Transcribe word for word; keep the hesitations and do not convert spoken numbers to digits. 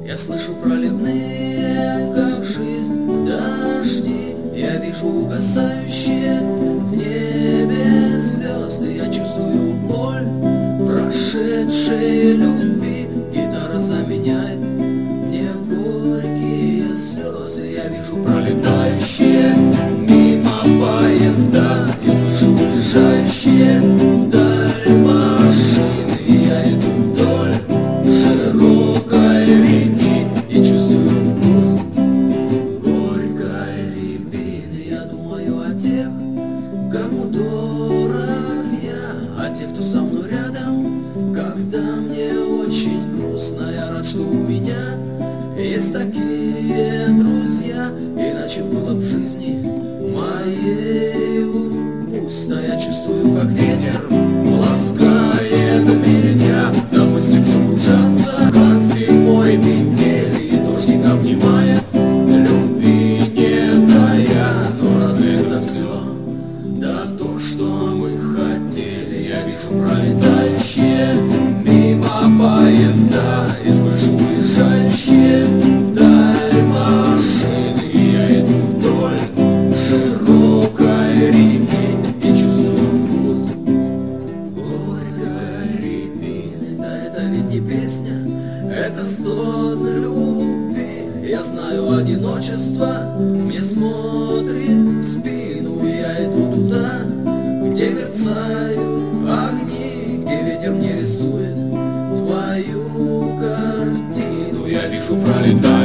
Я слышу проливные, как жизнь, дожди. Я вижу угасающие в небе звезды. Я чувствую боль прошедшей любви. Гитара заменяет мне горькие слезы. Я вижу пролетающие мимо поезда и слышу уезжающие вдаль машины. И я иду вдоль широкой реки и чувствую вкус горькой рябины. Я думаю о тех, кому дорог я, о тех, кто со мной рядом, когда мне очень грустно. Я рад, что у меня есть такие друзья, иначе было в жизни моей пусто. Я чувствую, как ветер ласкает меня, да мысли все кружатся, как зимой метели, и дождик обнимает, любви не тая. Но разве это все? Да то, что мы хотели. Я вижу пролетающие мимо поезда и слышу уезжающие вдаль машины. И я иду вдоль широкой реки и чувствую вкус горькой рябины. Да это ведь не песня, это стон любви. Я знаю, одиночество мне смотрит в спину. И я иду туда, где мерцают огни, где ветер мне рисует твою картину. Я вижу пролетающие